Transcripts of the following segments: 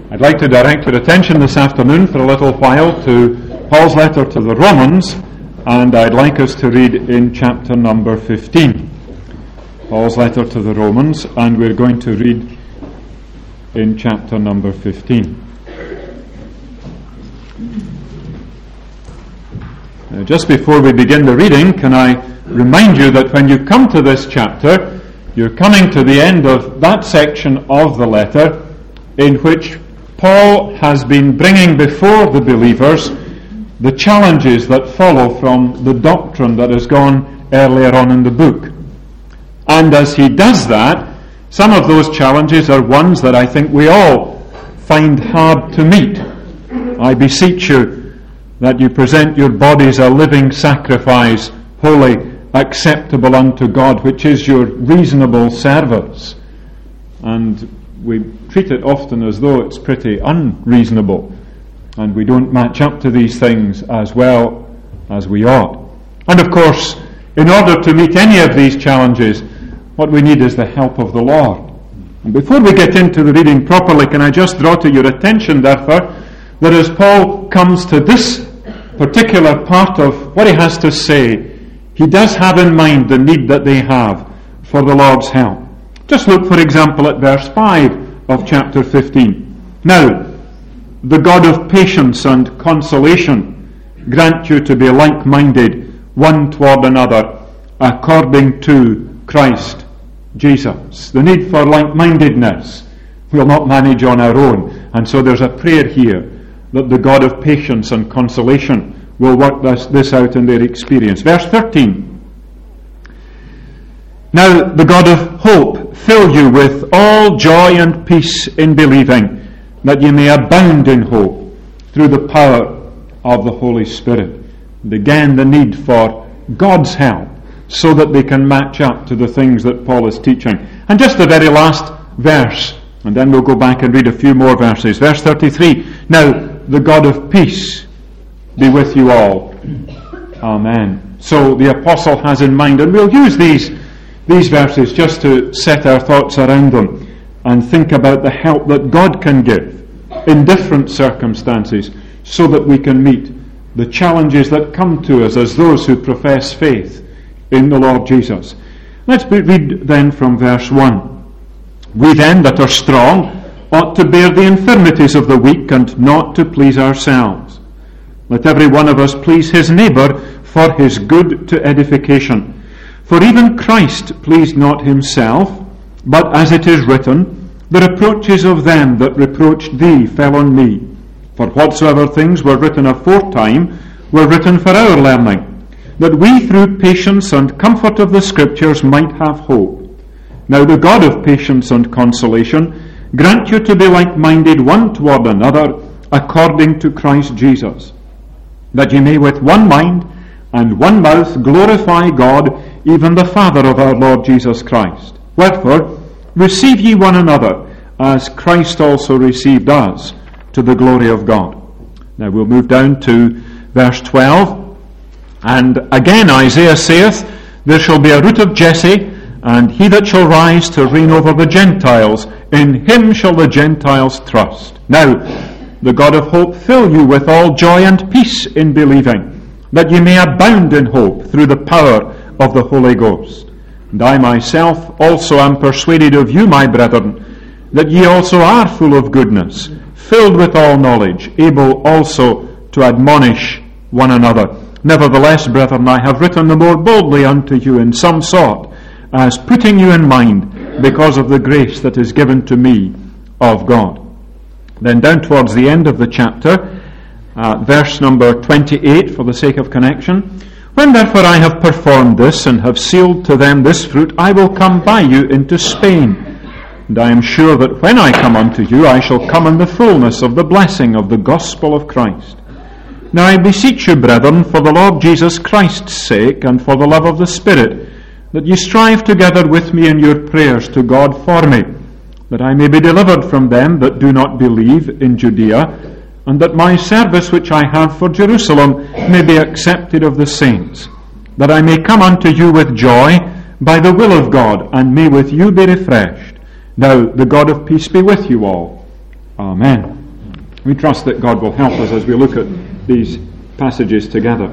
I'd like to direct your attention this afternoon for a little while to Paul's letter to the Romans, and I'd like us to read in chapter number 15. Paul's letter to the Romans, and we're going to read in chapter number 15. Just before we begin the reading, can I remind you that when you come to this chapter, you're coming to the end of that section of the letter in which Paul has been bringing before the believers the challenges that follow from the doctrine that has gone earlier on in the book. And as he does that, some of those challenges are ones that I think we all find hard to meet. I beseech you that you present your bodies a living sacrifice, holy, acceptable unto God, which is your reasonable service. And we treat it often as though it's pretty unreasonable, and we don't match up to these things as well as we ought. And of course, in order to meet any of these challenges, what we need is the help of the Lord. And before we get into the reading properly, can I just draw to your attention, therefore, that as Paul comes to this particular part of what he has to say, he does have in mind the need that they have for the Lord's help. Just look, for example, at verse 5 of chapter 15. Now, the God of patience and consolation grant you to be like-minded one toward another, according to Christ Jesus. The need for like-mindedness we'll not manage on our own. And so there's a prayer here that the God of patience and consolation will work this out in their experience. Verse 13. Now the God of hope fill you with all joy and peace in believing, that ye may abound in hope through the power of the Holy Spirit. And again, the need for God's help so that they can match up to the things that Paul is teaching. And just the very last verse, and then we'll go back and read a few more verses. Verse 33. Now the God of peace be with you all. Amen. So the apostle has in mind, and we'll use these verses just to set our thoughts around them and think about the help that God can give in different circumstances so that we can meet the challenges that come to us as those who profess faith in the Lord Jesus. Let's read then from verse 1. We then that are strong ought to bear the infirmities of the weak and not to please ourselves. Let every one of us please his neighbour for his good to edification. For even Christ pleased not himself, but as it is written, the reproaches of them that reproached thee fell on me. For whatsoever things were written aforetime were written for our learning, that we through patience and comfort of the Scriptures might have hope. Now the God of patience and consolation grant you to be like-minded one toward another, according to Christ Jesus, that ye may with one mind and one mouth glorify God, even the Father of our Lord Jesus Christ. Wherefore, receive ye one another, as Christ also received us, to the glory of God. Now we'll move down to verse 12. And again Isaiah saith, there shall be a root of Jesse, and he that shall rise to reign over the Gentiles, in him shall the Gentiles trust. Now, the God of hope fill you with all joy and peace in believing, that ye may abound in hope through the power of the Holy Ghost. And I myself also am persuaded of you, my brethren, that ye also are full of goodness, filled with all knowledge, able also to admonish one another. Nevertheless, brethren, I have written the more boldly unto you in some sort, as putting you in mind, because of the grace that is given to me of God. Then down towards the end of the chapter, verse number 28, for the sake of connection. When therefore I have performed this, and have sealed to them this fruit, I will come by you into Spain. And I am sure that when I come unto you, I shall come in the fullness of the blessing of the gospel of Christ. Now I beseech you, brethren, for the Lord Jesus Christ's sake, and for the love of the Spirit, that ye strive together with me in your prayers to God for me, that I may be delivered from them that do not believe in Judea, and that my service which I have for Jerusalem may be accepted of the saints, that I may come unto you with joy by the will of God, and may with you be refreshed. Now the God of peace be with you all. Amen. We trust that God will help us as we look at these passages together.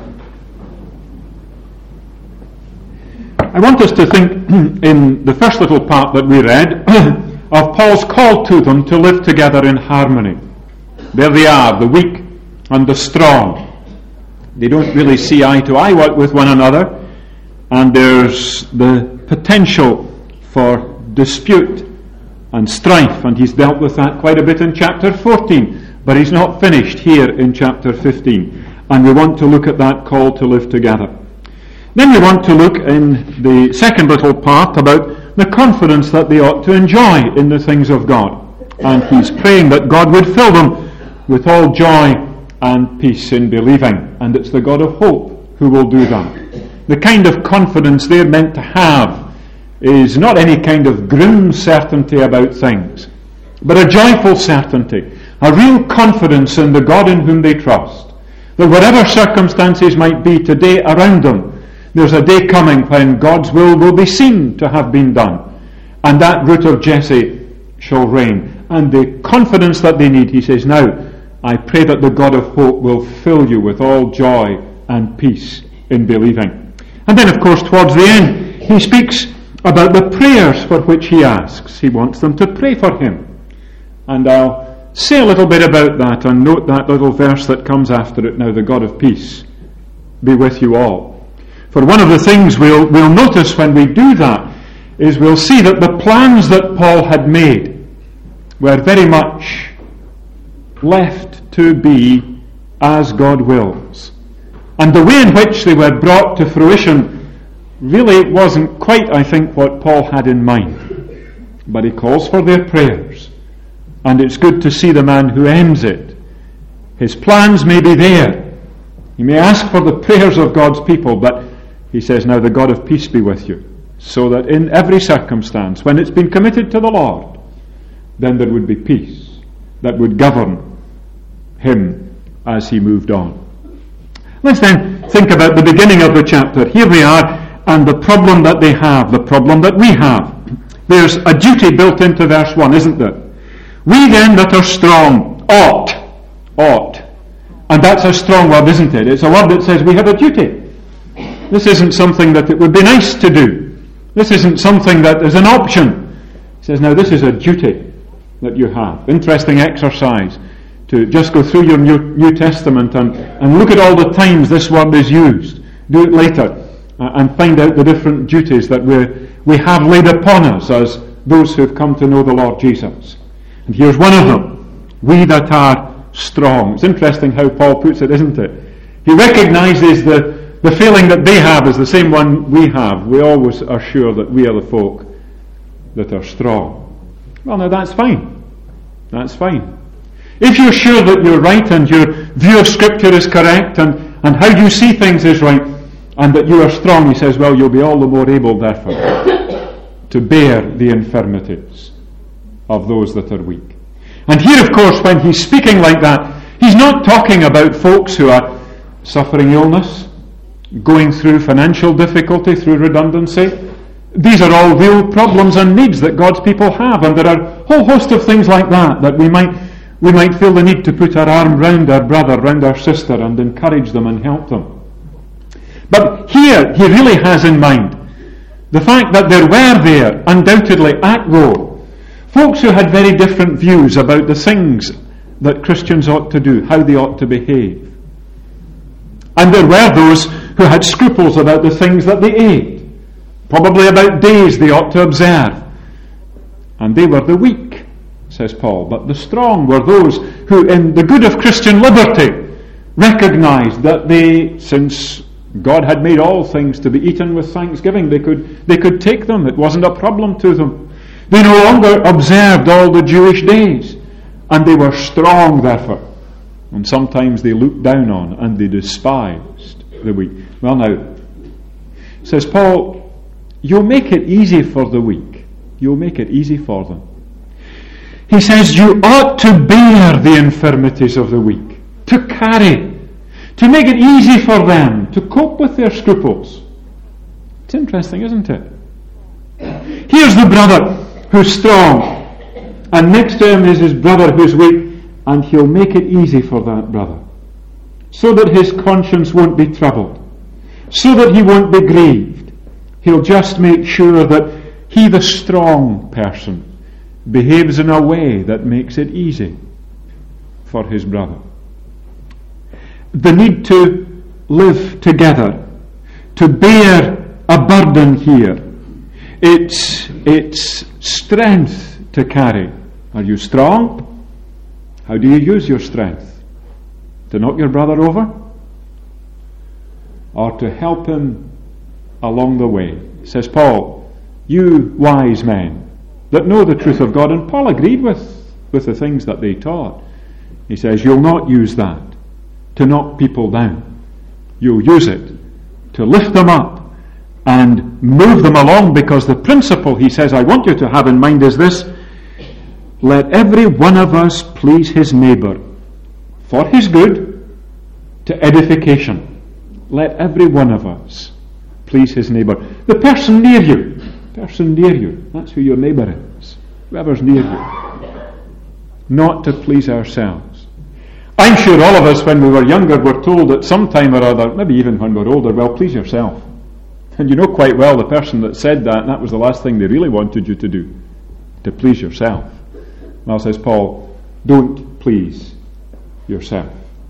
I want us to think in the first little part that we read of Paul's call to them to live together in harmony. There they are, the weak and the strong. They don't really see eye to eye with one another, and there's the potential for dispute and strife, and he's dealt with that quite a bit in chapter 14, but he's not finished here in chapter 15, and we want to look at that call to live together. Then we want to look in the second little part about the confidence that they ought to enjoy in the things of God. And he's praying that God would fill them with all joy and peace in believing. And it's the God of hope who will do that. The kind of confidence they're meant to have is not any kind of grim certainty about things, but a joyful certainty, a real confidence in the God in whom they trust. That whatever circumstances might be today around them, there's a day coming when God's will be seen to have been done, and that root of Jesse shall reign. And the confidence that they need, he says, now, I pray that the God of hope will fill you with all joy and peace in believing. And then, of course, towards the end, he speaks about the prayers for which he asks. He wants them to pray for him. And I'll say a little bit about that and note that little verse that comes after it. Now, the God of peace be with you all. For one of the things we'll notice when we do that is we'll see that the plans that Paul had made were very much left to be as God wills. And the way in which they were brought to fruition really wasn't quite, I think, what Paul had in mind. But he calls for their prayers. And it's good to see the man who ends it. His plans may be there. He may ask for the prayers of God's people, but he says, now the God of peace be with you, so that in every circumstance, when it's been committed to the Lord, then there would be peace that would govern him as he moved on. Let's then think about the beginning of the chapter. Here we are, and the problem that they have, the problem that we have. There's a duty built into verse 1, isn't there? We then that are strong ought. And that's a strong word, isn't it? It's a word that says we have a duty. This isn't something that it would be nice to do. This isn't something that is an option. He says, now this is a duty that you have. Interesting exercise to just go through your New Testament and look at all the times this word is used. Do it later and find out the different duties that we have laid upon us as those who have come to know the Lord Jesus. And here's one of them. We that are strong. It's interesting how Paul puts it, isn't it? He recognizes the feeling that they have is the same one we have. We always are sure that we are the folk that are strong. Well, now that's fine. That's fine. If you're sure that you're right and your view of Scripture is correct and how you see things is right and that you are strong, he says, well, you'll be all the more able, therefore, to bear the infirmities of those that are weak. And here, of course, when he's speaking like that, he's not talking about folks who are suffering illness, going through financial difficulty, through redundancy. These are all real problems and needs that God's people have, and there are a whole host of things like that we might feel the need to put our arm round our brother, round our sister, and encourage them and help them. But here, he really has in mind the fact that there were there, undoubtedly at Rome, folks who had very different views about the things that Christians ought to do, how they ought to behave. And there were those who had scruples about the things that they ate, probably about days they ought to observe. And they were the weak, says Paul, but the strong were those who, in the good of Christian liberty, recognized that they, since God had made all things to be eaten with thanksgiving, they could take them. It wasn't a problem to them. They no longer observed all the Jewish days, and they were strong, therefore. And sometimes they looked down on and they despised the weak. Well, now, says Paul, you'll make it easy for the weak. You'll make it easy for them. He says you ought to bear the infirmities of the weak, to carry, to make it easy for them to cope with their scruples. It's interesting, isn't it? Here's the brother who's strong, and next to him is his brother who's weak, and he'll make it easy for that brother, so that his conscience won't be troubled, so that he won't be grieved. He'll just make sure that he, the strong person, behaves in a way that makes it easy for his brother. The need to live together, to bear a burden here. It's strength to carry. Are you strong? How do you use your strength? To knock your brother over? Or to help him along the way? Says Paul, you wise men that know the truth of God. And Paul agreed with the things that they taught. He says, you'll not use that to knock people down. You'll use it to lift them up and move them along, because the principle, he says, I want you to have in mind is this: let every one of us please his neighbour for his good, to edification. Let every one of us please his neighbour. The person near you, that's who your neighbour is, whoever's near you. Not to please ourselves. I'm sure all of us, when we were younger, were told at some time or other, maybe even when we're older, well, please yourself. And you know quite well the person that said that, and that was the last thing they really wanted you to do, to please yourself. Well, says Paul, don't please yourself.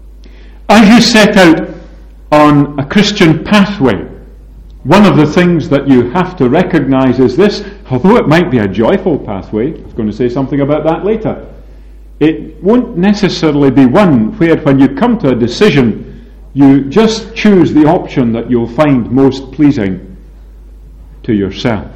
As you set out on a Christian pathway, one of the things that you have to recognize is this: although it might be a joyful pathway, I was going to say something about that later, it won't necessarily be one where, when you come to a decision, you just choose the option that you'll find most pleasing to yourself.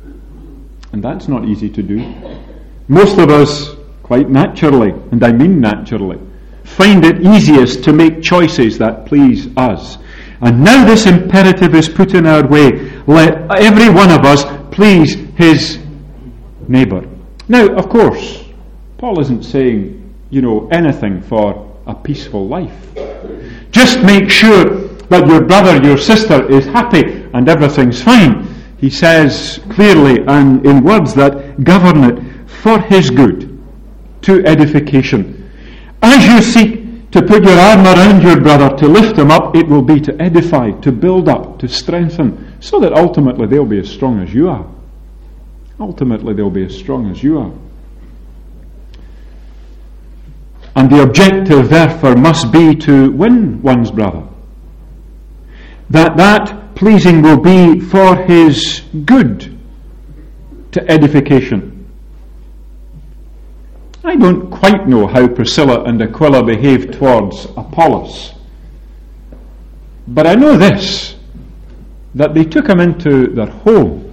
And that's not easy to do. Most of us, quite naturally, and I mean naturally, find it easiest to make choices that please us. And now this imperative is put in our way: let every one of us please his neighbour. Now, of course, Paul isn't saying, anything for a peaceful life. Just make sure that your brother, your sister is happy and everything's fine. He says clearly and in words that govern it for his good, to edification. As you seek to put your arm around your brother, to lift him up, it will be to edify, to build up, to strengthen, so that ultimately they'll be as strong as you are. Ultimately they'll be as strong as you are. And the objective, therefore, must be to win one's brother. That pleasing will be for his good, to edification. I don't quite know how Priscilla and Aquila behaved towards Apollos, but I know this, that they took him into their home,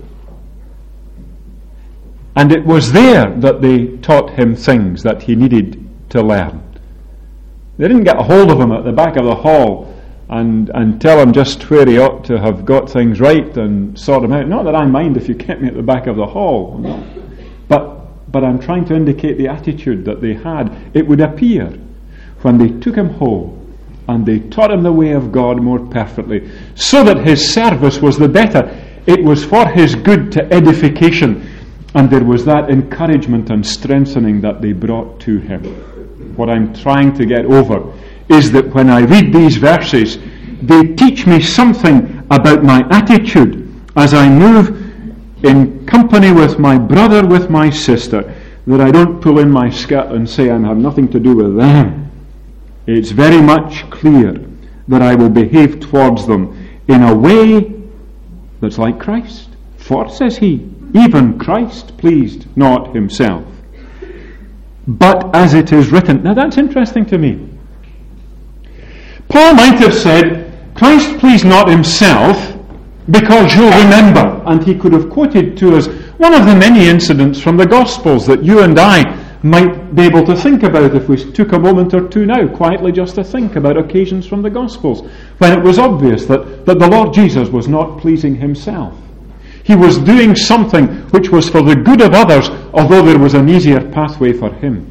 and it was there that they taught him things that he needed to learn. They didn't get a hold of him at the back of the hall and tell him just where he ought to have got things right and sort him out. Not that I mind if you kept me at the back of the hall, but I'm trying to indicate the attitude that they had. It would appear, when they took him home and they taught him the way of God more perfectly, so that his service was the better. It was for his good, to edification, and there was that encouragement and strengthening that they brought to him. What I'm trying to get over is that when I read these verses, they teach me something about my attitude as I move in company with my brother, with my sister, that I don't pull in my skirt and say I have nothing to do with them. It's very much clear that I will behave towards them in a way that's like Christ. For, says he, even Christ pleased not himself, but as it is written. Now that's interesting to me. Paul might have said, Christ pleased not himself, because you'll remember, and he could have quoted to us one of the many incidents from the Gospels that you and I might be able to think about if we took a moment or two now, quietly just to think about occasions from the Gospels, when it was obvious that the Lord Jesus was not pleasing himself. He was doing something which was for the good of others, although there was an easier pathway for him.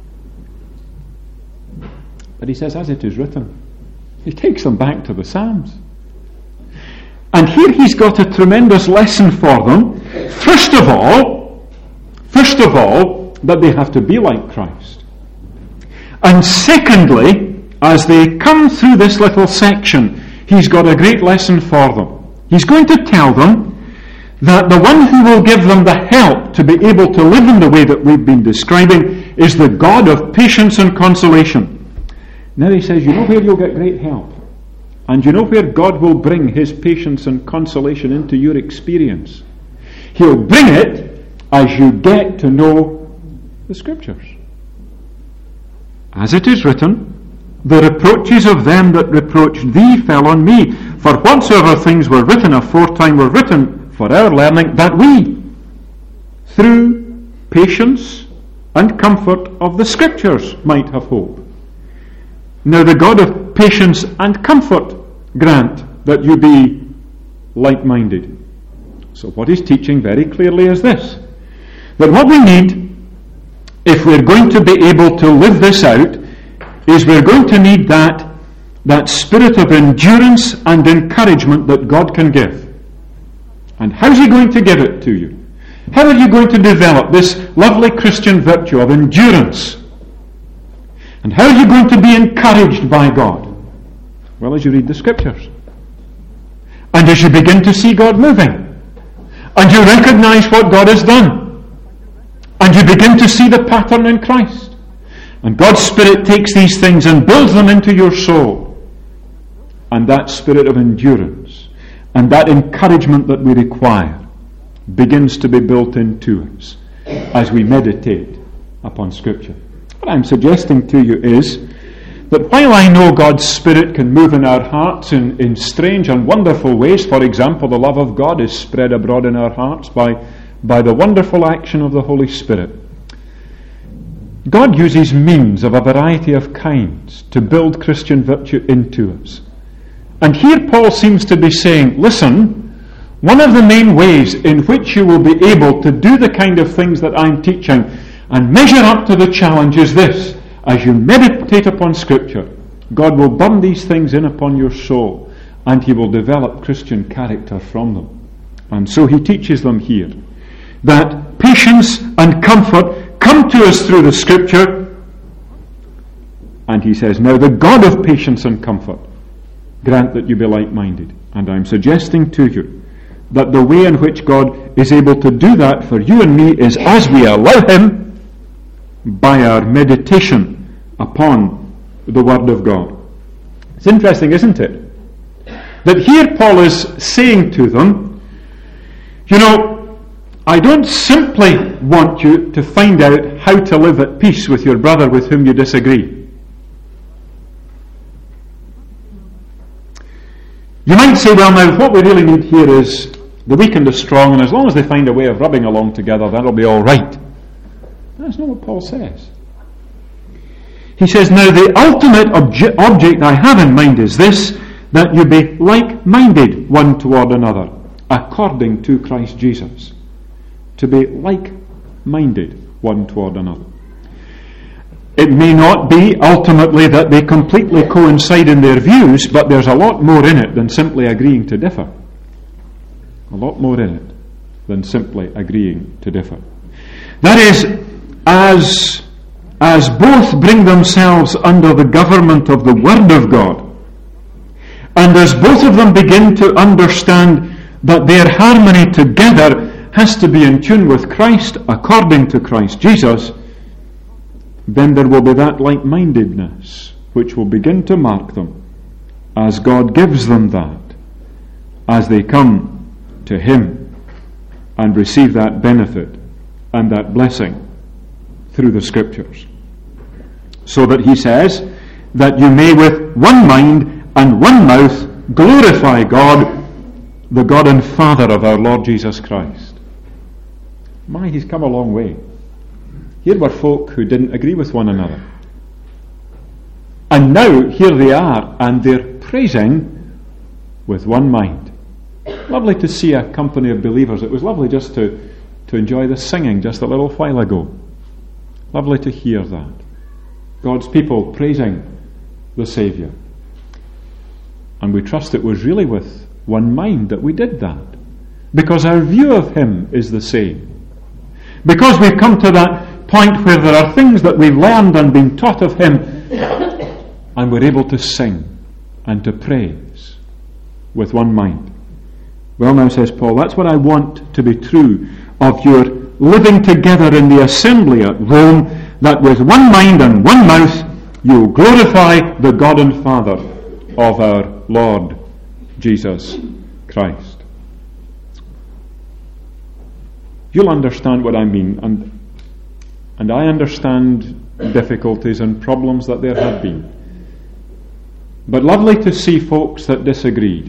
But he says, as it is written. He takes them back to the Psalms. And here he's got a tremendous lesson for them. First of all, that they have to be like Christ. And secondly, as they come through this little section, he's got a great lesson for them. He's going to tell them that the one who will give them the help to be able to live in the way that we've been describing is the God of patience and consolation. Now he says, you know where you'll get great help? And you know where God will bring his patience and consolation into your experience? He'll bring it as you get to know the Scriptures. As it is written, the reproaches of them that reproached thee fell on me. For whatsoever things were written aforetime were written for our learning, that we, through patience and comfort of the Scriptures, might have hope. Now the God of patience and comfort grant that you be like-minded. So what he's teaching very clearly is this, that what we need, if we're going to be able to live this out, is we're going to need that spirit of endurance and encouragement that God can give. And how's he going to give it to you? How are you going to develop this lovely Christian virtue of endurance? And how are you going to be encouraged by God? Well, as you read the Scriptures. And as you begin to see God moving. And you recognize what God has done. And you begin to see the pattern in Christ. And God's Spirit takes these things and builds them into your soul. And that spirit of endurance and that encouragement that we require begins to be built into us as we meditate upon Scripture. What I'm suggesting to you is that while I know God's Spirit can move in our hearts in strange and wonderful ways, for example, the love of God is spread abroad in our hearts by the wonderful action of the Holy Spirit. God uses means of a variety of kinds to build Christian virtue into us. And here Paul seems to be saying, listen, one of the main ways in which you will be able to do the kind of things that I'm teaching and measure up to the challenge is this. As you meditate upon Scripture, God will burn these things in upon your soul and he will develop Christian character from them. And so he teaches them here that patience and comfort come to us through the Scripture. And he says, now the God of patience and comfort grant that you be like-minded. And I'm suggesting to you that the way in which God is able to do that for you and me is as we allow him by our meditation upon the Word of God. It's interesting, isn't it? That here Paul is saying to them, you know, I don't simply want you to find out how to live at peace with your brother with whom you disagree. You might say, well now, what we really need here is the weak and the strong, and as long as they find a way of rubbing along together, that'll be all right. That's not what Paul says. He says, now the ultimate object I have in mind is this, that you be like-minded one toward another, according to Christ Jesus. To be like-minded one toward another. It may not be ultimately that they completely coincide in their views, but there's a lot more in it than simply agreeing to differ. A lot more in it than simply agreeing to differ. That is, as both bring themselves under the government of the Word of God, and as both of them begin to understand that their harmony together has to be in tune with Christ according to Christ Jesus, then there will be that like-mindedness which will begin to mark them as God gives them that, as they come to Him and receive that benefit and that blessing through the Scriptures. So that he says that you may with one mind and one mouth glorify God, the God and Father of our Lord Jesus Christ. My, he's come a long way. Here were folk who didn't agree with one another. And now here they are, and they're praising with one mind. Lovely to see a company of believers. It was lovely just to enjoy the singing just a little while ago. Lovely to hear that. God's people praising the Saviour. And we trust it was really with one mind that we did that. Because our view of Him is the same. Because we've come to that point where there are things that we've learned and been taught of Him and we're able to sing and to praise with one mind. Well, now, says Paul, that's what I want to be true of your living together in the assembly at Rome, that with one mind and one mouth you'll glorify the God and Father of our Lord Jesus Christ. You'll understand what I mean, and I understand difficulties and problems that there have been. But lovely to see folks that disagreed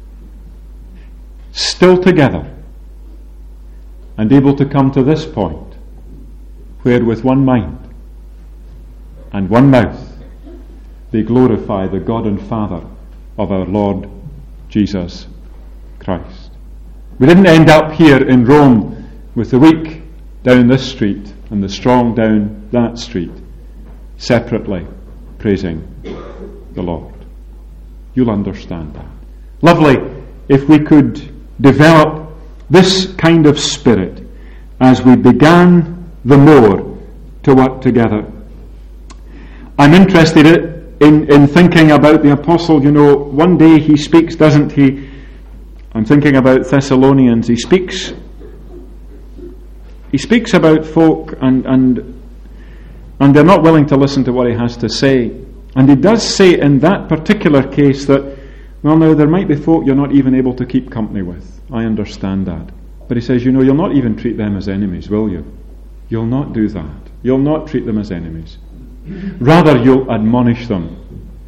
still together and able to come to this point where with one mind and one mouth they glorify the God and Father of our Lord Jesus Christ. We didn't end up here in Rome with the weak down this street and the strong down that street, separately praising the Lord. You'll understand that. Lovely if we could develop this kind of spirit as we began the more to work together. I'm interested in thinking about the apostle. You know, one day he speaks, doesn't he? I'm thinking about Thessalonians. He speaks about folk and they're not willing to listen to what he has to say. And he does say in that particular case that, well, now there might be folk you're not even able to keep company with. I understand that. But he says, you know, you'll not even treat them as enemies, will you? You'll not do that. You'll not treat them as enemies. Rather, you'll admonish them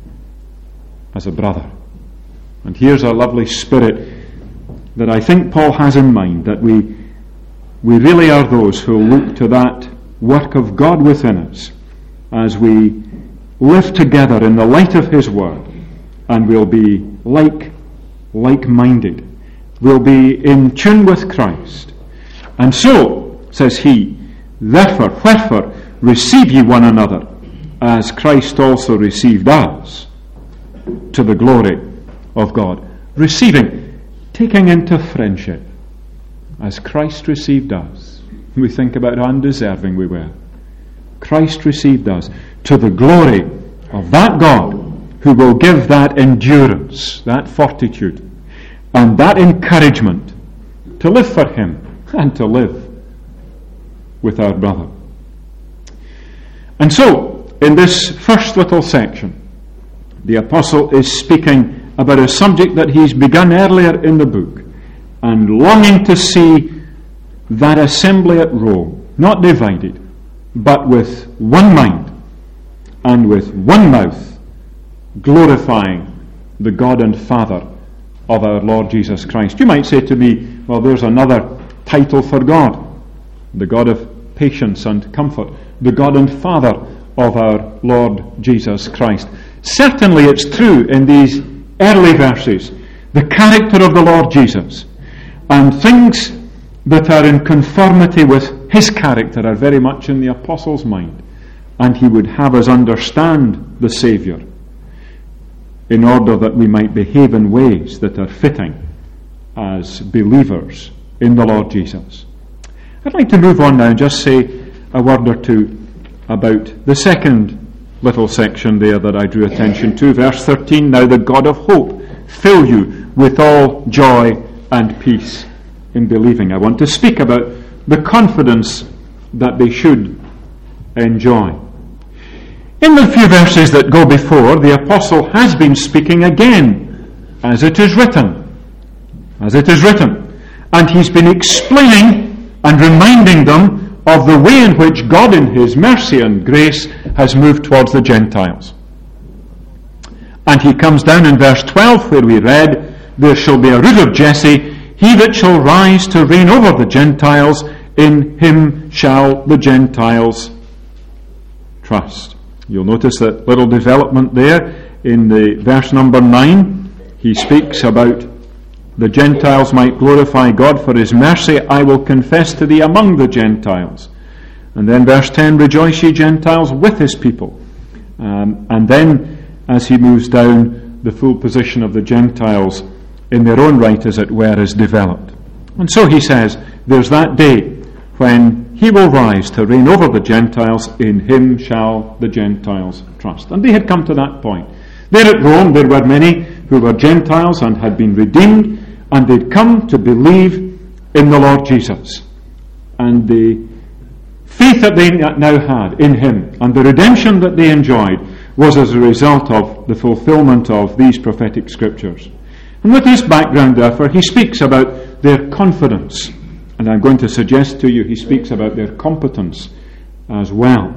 as a brother. And here's a lovely spirit that I think Paul has in mind, that we really are those who look to that work of God within us as we live together in the light of His Word, and we'll be like-minded. We'll be in tune with Christ. And so, says he, therefore, wherefore, receive ye one another, as Christ also received us, to the glory of God. Receiving, taking into friendship, as Christ received us. We think about how undeserving we were. Christ received us to the glory of that God who will give that endurance, that fortitude, and that encouragement to live for Him and to live with our brother. And so, in this first little section, the apostle is speaking about a subject that he's begun earlier in the book, and longing to see that assembly at Rome, not divided, but with one mind and with one mouth, glorifying the God and Father of our Lord Jesus Christ. You might say to me, well, there's another title for God, the God of patience and comfort, the God and Father of our Lord Jesus Christ. Certainly it's true in these early verses, the character of the Lord Jesus, and things that are in conformity with His character are very much in the apostle's mind, and he would have us understand the Saviour in order that we might behave in ways that are fitting as believers in the Lord Jesus. I'd like to move on now and just say a word or two about the second little section there that I drew attention to, verse 13. Now the God of hope fill you with all joy and peace in believing. I want to speak about the confidence that they should enjoy. In the few verses that go before, the apostle has been speaking again, as it is written, and he's been explaining and reminding them of the way in which God in His mercy and grace has moved towards the Gentiles. And he comes down in verse 12 where we read, there shall be a root of Jesse, he that shall rise to reign over the Gentiles, in him shall the Gentiles trust. You'll notice that little development there in the verse number 9. He speaks about the Gentiles might glorify God for His mercy. I will confess to thee among the Gentiles. And then verse 10, rejoice ye Gentiles with His people. And then as he moves down, the full position of the Gentiles in their own right, as it were, is developed. And so he says, there's that day when he will rise to reign over the Gentiles. In him shall the Gentiles trust. And they had come to that point. There at Rome, there were many who were Gentiles and had been redeemed, and they'd come to believe in the Lord Jesus. And the faith that they now had in him and the redemption that they enjoyed was as a result of the fulfillment of these prophetic scriptures. And with this background, therefore, he speaks about their confidence. And I'm going to suggest to you he speaks about their competence as well.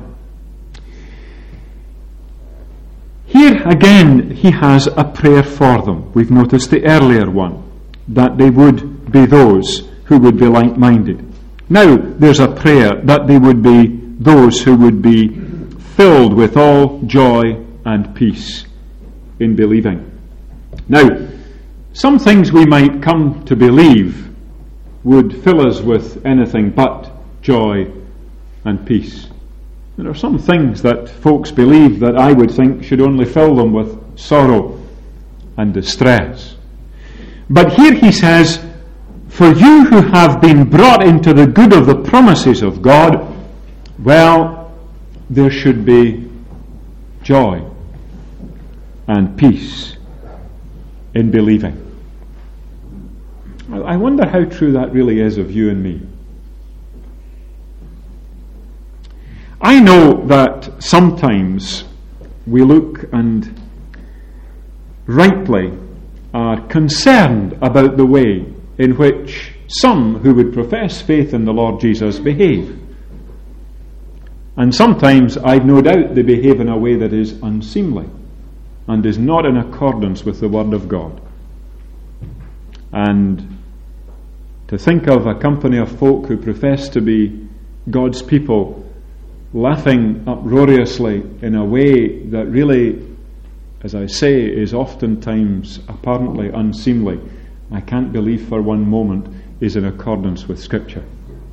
Here again, he has a prayer for them. We've noticed the earlier one, that they would be those who would be like-minded. Now, there's a prayer that they would be those who would be filled with all joy and peace in believing. Now, some things we might come to believe would fill us with anything but joy and peace. There are some things that folks believe that I would think should only fill them with sorrow and distress. But here he says, for you who have been brought into the good of the promises of God, well, there should be joy and peace in believing. I wonder how true that really is of you and me. I know that sometimes we look and rightly are concerned about the way in which some who would profess faith in the Lord Jesus behave. And sometimes I've no doubt they behave in a way that is unseemly and is not in accordance with the Word of God. And to think of a company of folk who profess to be God's people laughing uproariously in a way that really, as I say, is oftentimes apparently unseemly, I can't believe for one moment is in accordance with Scripture.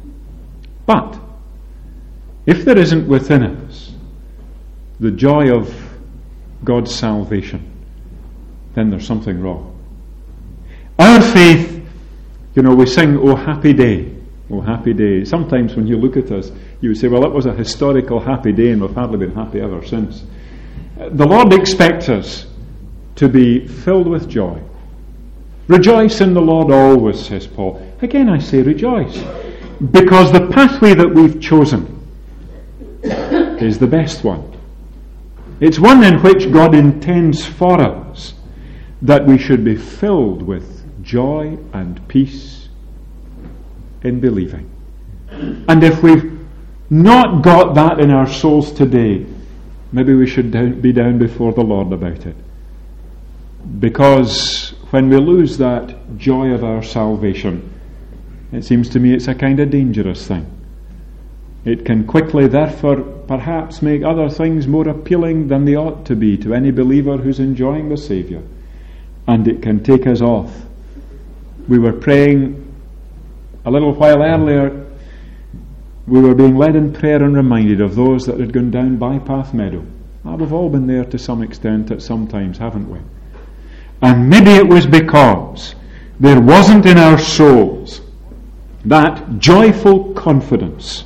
But if there isn't within us the joy of God's salvation, then there's something wrong. Our faith, we sing, "Oh happy day, oh happy day." Sometimes when you look at us, you would say, well, that was a historical happy day and we've hardly been happy ever since. The Lord expects us to be filled with joy. Rejoice in the Lord always, says Paul. Again I say rejoice, because the pathway that we've chosen is the best one. It's one in which God intends for us that we should be filled with joy and peace in believing. And if we've not got that in our souls today, maybe we should be down before the Lord about it. Because when we lose that joy of our salvation, it seems to me it's a kind of dangerous thing. It can quickly, therefore, perhaps make other things more appealing than they ought to be to any believer who's enjoying the Saviour. And it can take us off. We were praying a little while earlier. We were being led in prayer and reminded of those that had gone down Bypath Meadow. We've all been there to some extent at some times, haven't we? And maybe it was because there wasn't in our souls that joyful confidence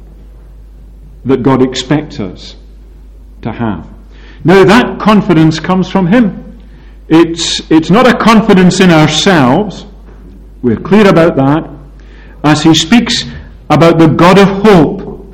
that God expects us to have. Now that confidence comes from Him. It's not a confidence in ourselves. We're clear about that. As he speaks about the God of hope,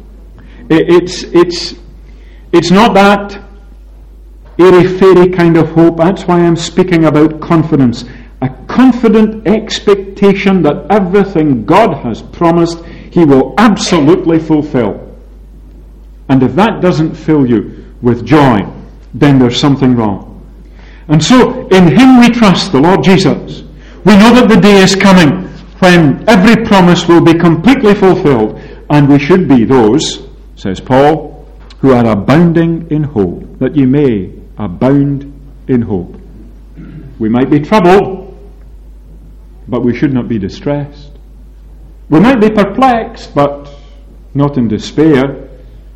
it's not that airy-fairy kind of hope. That's why I'm speaking about confidence. A confident expectation that everything God has promised He will absolutely fulfill. And if that doesn't fill you with joy, then there's something wrong. And so, in Him we trust, the Lord Jesus. We know that the day is coming when every promise will be completely fulfilled, and we should be those, says Paul, who are abounding in hope, that ye may abound in hope. We might be troubled, but we should not be distressed. We might be perplexed, but not in despair.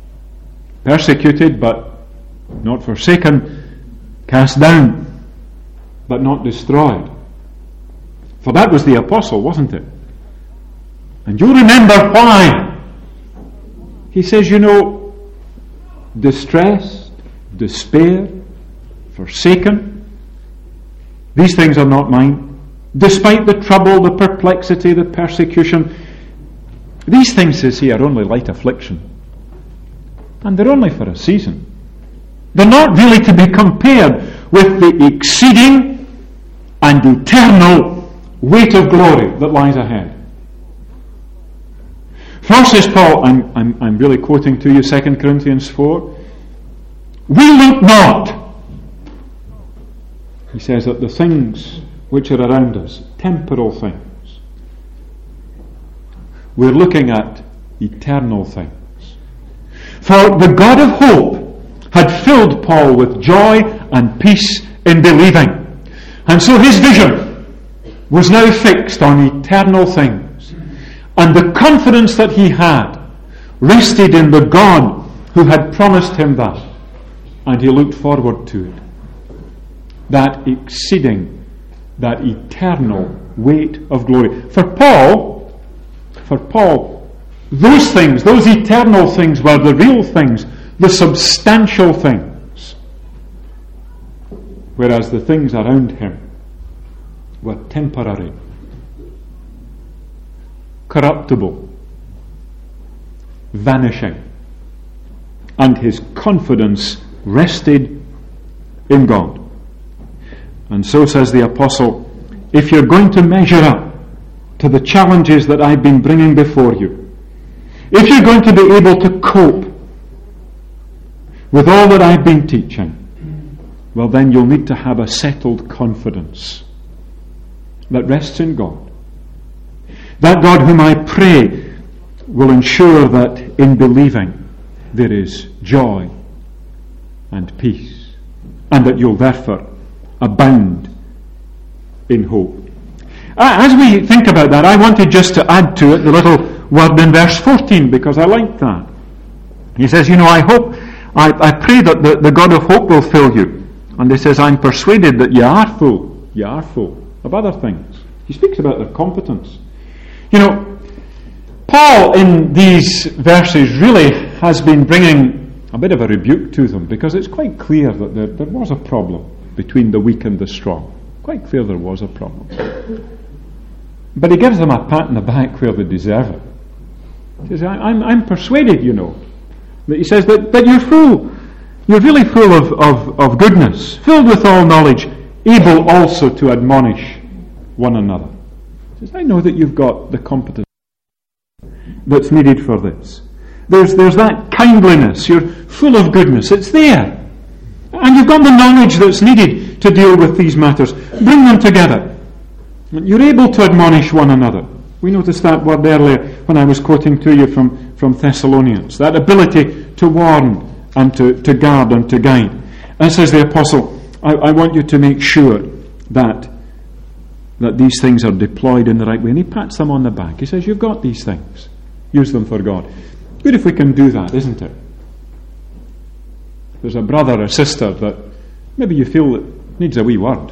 Persecuted, but not forsaken. Cast down, but not destroyed. For that was the apostle, wasn't it? And you remember why he says, distressed, despair, forsaken, these things are not mine. Despite the trouble, the perplexity, the persecution, these things, says he, are only light affliction. And they're only for a season. They're not really to be compared with the exceeding and eternal weight of glory that lies ahead. For, says Paul, I'm really quoting to you 2 Corinthians 4, we look not, he says, at the things which are around us, temporal things. We're looking at eternal things. For the God of hope had filled Paul with joy and peace in believing. And so his vision was now fixed on eternal things. And the confidence that he had rested in the God who had promised him that. And he looked forward to it. That exceeding, that eternal weight of glory. For Paul, those things, those eternal things were the real things, the substantial things. Whereas the things around him were temporary, corruptible, vanishing. And his confidence rested in God. And so says the apostle, if you're going to measure up to the challenges that I've been bringing before you, if you're going to be able to cope with all that I've been teaching, well then you'll need to have a settled confidence that rests in God. That God whom I pray will ensure that in believing there is joy and peace, and that you'll therefore abound in hope. As we think about that, I wanted just to add to it the little word in verse 14, because I like that. He says, I hope, I pray that the God of hope will fill you. And he says, I'm persuaded that you are full of other things. He speaks about their competence. Paul in these verses really has been bringing a bit of a rebuke to them, because it's quite clear that there was a problem between the weak and the strong. Quite clear there was a problem. But he gives them a pat on the back where they deserve it. He says, I'm persuaded, that he says that you're full. You're really full of goodness, filled with all knowledge, able also to admonish one another. He says, I know that you've got the competence that's needed for this. There's that kindliness. You're full of goodness. It's there. And you've got the knowledge that's needed to deal with these matters. Bring them together. You're able to admonish one another. We noticed that word earlier when I was quoting to you from Thessalonians. That ability to warn and to guard and to guide. And says the apostle, I want you to make sure that these things are deployed in the right way. And he pats them on the back. He says, you've got these things. Use them for God. Good if we can do that, isn't it? There's a brother or sister that maybe you feel that needs a wee word,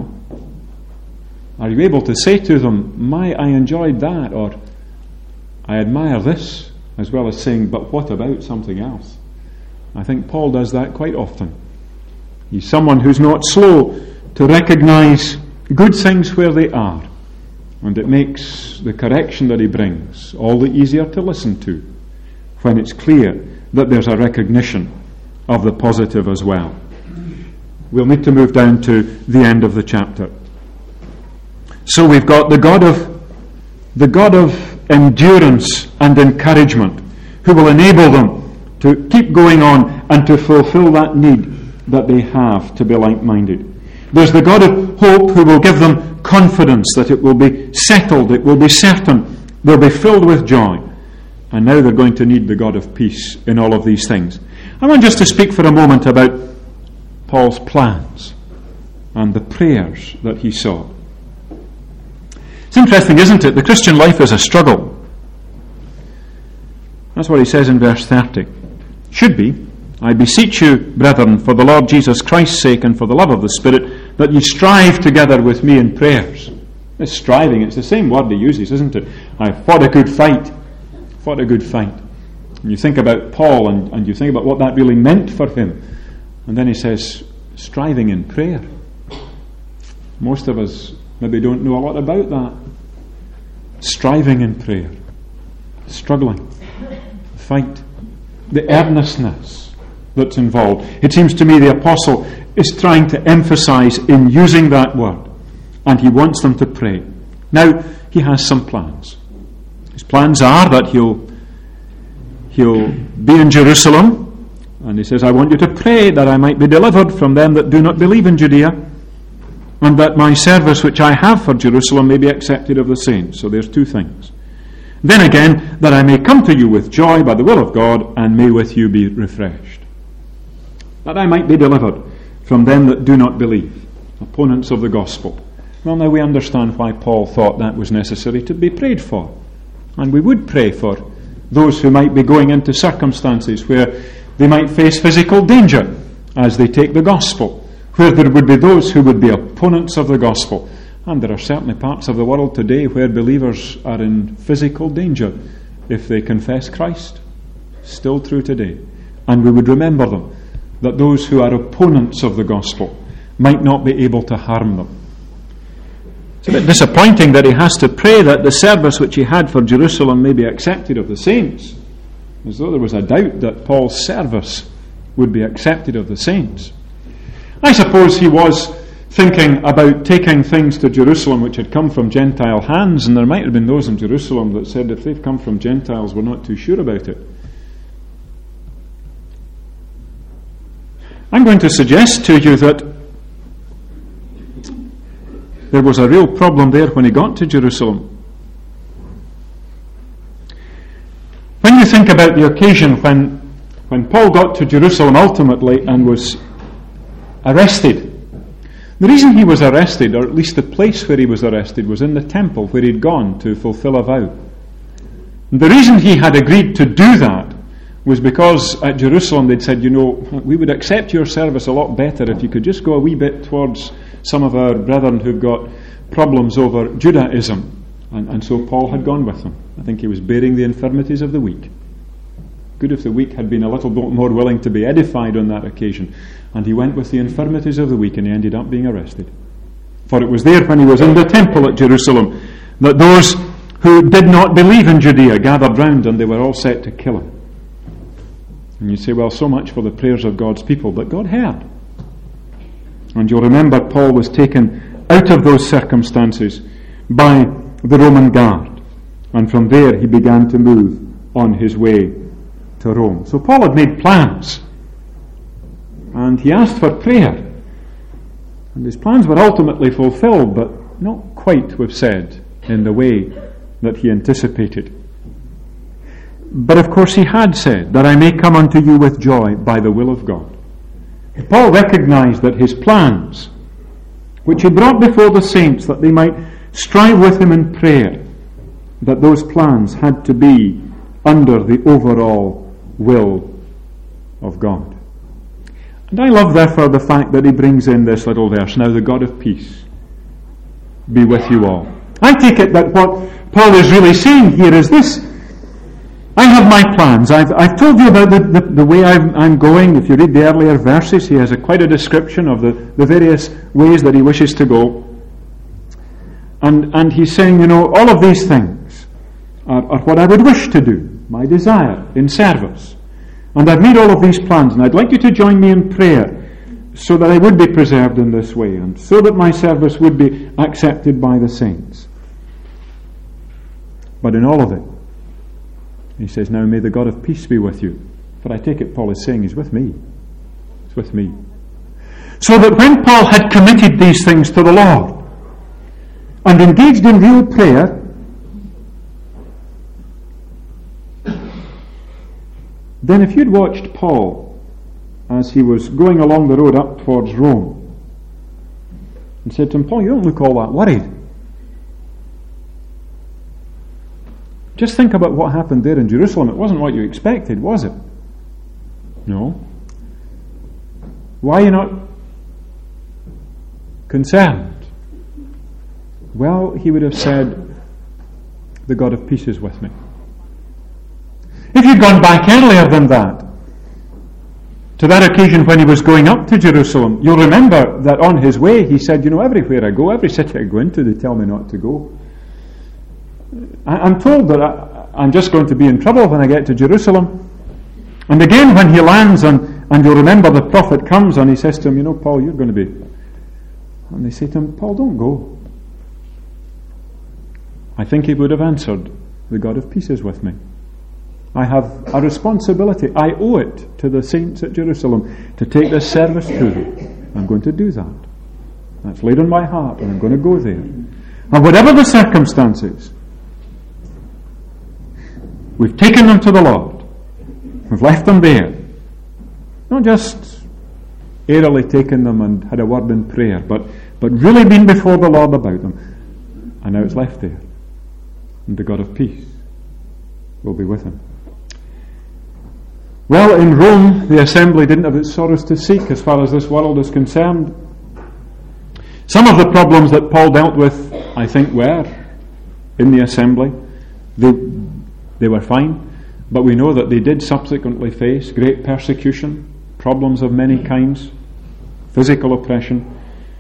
Are you able to say to them, I enjoyed that, or I admire this, as well as saying, but what about something else? I think Paul does that quite often. He's someone who's not slow to recognize good things where they are, and it makes the correction that he brings all the easier to listen to when it's clear that there's a recognition of the positive as well. We'll need to move down to the end of the chapter. So we've got the God of endurance and encouragement, who will enable them to keep going on and to fulfill that need that they have to be like-minded. There's the God of hope, who will give them confidence that it will be settled, it will be certain, they'll be filled with joy. And now they're going to need the God of peace in all of these things. I want just to speak for a moment about Paul's plans and the prayers that he saw. It's interesting, isn't it? The Christian life is a struggle. That's what he says in verse 30. Should be, I beseech you, brethren, for the Lord Jesus Christ's sake and for the love of the Spirit, that ye strive together with me in prayers. It's striving, it's the same word he uses, isn't it? I fought a good fight. Fought a good fight. And you think about Paul and you think about what that really meant for him. And then he says, striving in prayer. Most of us maybe don't know a lot about that. Striving in prayer. Struggling. Fight. The earnestness that's involved. It seems to me the apostle is trying to emphasize in using that word. And he wants them to pray. Now, he has some plans. His plans are that he'll be in Jerusalem. And he says, I want you to pray that I might be delivered from them that do not believe in Judea, and that my service which I have for Jerusalem may be accepted of the saints. So there's two things. Then again, that I may come to you with joy by the will of God, and may with you be refreshed. That I might be delivered from them that do not believe, opponents of the gospel. Well, now we understand why Paul thought that was necessary to be prayed for. And we would pray for those who might be going into circumstances where they might face physical danger as they take the gospel, where there would be those who would be opponents of the gospel. And there are certainly parts of the world today where believers are in physical danger if they confess Christ. Still true today. And we would remember them, that those who are opponents of the gospel might not be able to harm them. It's a bit disappointing that he has to pray that the service which he had for Jerusalem may be accepted of the saints, as though there was a doubt that Paul's service would be accepted of the saints. I suppose he was thinking about taking things to Jerusalem which had come from Gentile hands, and there might have been those in Jerusalem that said, if they've come from Gentiles, we're not too sure about it. I'm going to suggest to you that there was a real problem there when he got to Jerusalem. When you think about the occasion when Paul got to Jerusalem ultimately and was arrested, the reason he was arrested, or at least the place where he was arrested, was in the temple where he'd gone to fulfill a vow. And the reason he had agreed to do that was because at Jerusalem they'd said, we would accept your service a lot better if you could just go a wee bit towards some of our brethren who've got problems over Judaism. And so Paul had gone with them. I think he was bearing the infirmities of the weak. Good if the weak had been a little bit more willing to be edified on that occasion. And he went with the infirmities of the weak, and he ended up being arrested. For it was there when he was in the temple at Jerusalem that those who did not believe in Judea gathered round, and they were all set to kill him. And you say, well, so much for the prayers of God's people, but God heard. And you'll remember Paul was taken out of those circumstances by the Roman guard. And from there he began to move on his way to Rome. So Paul had made plans. And he asked for prayer. And his plans were ultimately fulfilled, but not quite, we've said, in the way that he anticipated. But of course he had said, that I may come unto you with joy by the will of God. Paul recognized that his plans, which he brought before the saints that they might strive with him in prayer, that those plans had to be under the overall will of God. And I love therefore the fact that he brings in this little verse, now the God of peace be with you all. I take it that what Paul is really saying here is this: I have my plans. I've told you about the way I'm going. If you read the earlier verses, he has quite a description of the various ways that he wishes to go. And he's saying, all of these things are what I would wish to do, my desire in service. And I've made all of these plans, and I'd like you to join me in prayer so that I would be preserved in this way, and so that my service would be accepted by the saints. But in all of it, he says, now may the God of peace be with you. For I take it Paul is saying he's with me. He's with me. So that when Paul had committed these things to the Lord and engaged in real prayer, then if you'd watched Paul as he was going along the road up towards Rome and said to him, Paul, you don't look all that worried. Just think about what happened there in Jerusalem. It wasn't what you expected, was it? No. Why are you not concerned? Well, he would have said, the God of peace is with me. If you'd gone back earlier than that, to that occasion when he was going up to Jerusalem, you'll remember that on his way he said, everywhere I go, every city I go into, they tell me not to go. I'm told that I'm just going to be in trouble when I get to Jerusalem. And again when he lands, and you'll remember the prophet comes and he says to him, Paul, you're going to be... And they say to him, Paul, don't go. I think he would have answered, the God of peace is with me. I have a responsibility. I owe it to the saints at Jerusalem to take this service to them. I'm going to do that. That's laid on my heart, and I'm going to go there. And whatever the circumstances, we've taken them to the Lord. We've left them there. Not just airily taken them and had a word in prayer, but really been before the Lord about them. And now it's left there. And the God of peace will be with him. Well, in Rome, the assembly didn't have its sorrows to seek as far as this world is concerned. Some of the problems that Paul dealt with, I think, were in the assembly. They were fine, but we know that they did subsequently face great persecution, problems of many kinds, physical oppression.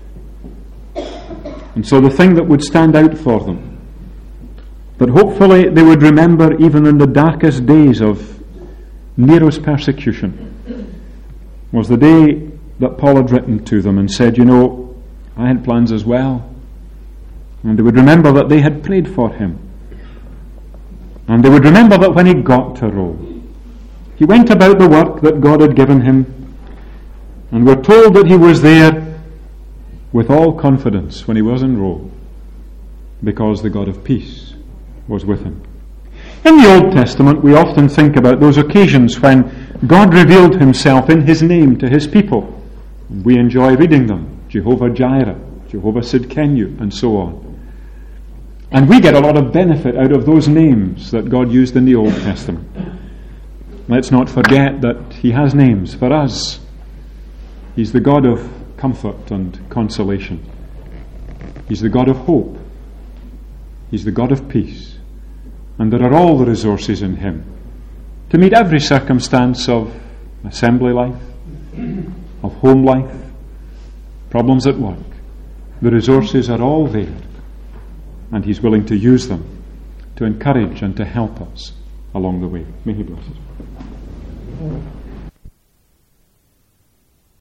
And so the thing that would stand out for them, but hopefully they would remember even in the darkest days of Nero's persecution, was the day that Paul had written to them and said, I had plans as well. And they would remember that they had prayed for him. And they would remember that when he got to Rome, he went about the work that God had given him. And we're told that he was there with all confidence when he was in Rome, because the God of peace was with him. In the Old Testament, we often think about those occasions when God revealed himself in his name to his people. We enjoy reading them. Jehovah Jireh, Jehovah Sidkenu, and so on. And we get a lot of benefit out of those names that God used in the Old Testament. Let's not forget that he has names for us. He's the God of comfort and consolation. He's the God of hope. He's the God of peace. And there are all the resources in him to meet every circumstance of assembly life, of home life, problems at work. The resources are all there, and he's willing to use them to encourage and to help us along the way. May he bless us.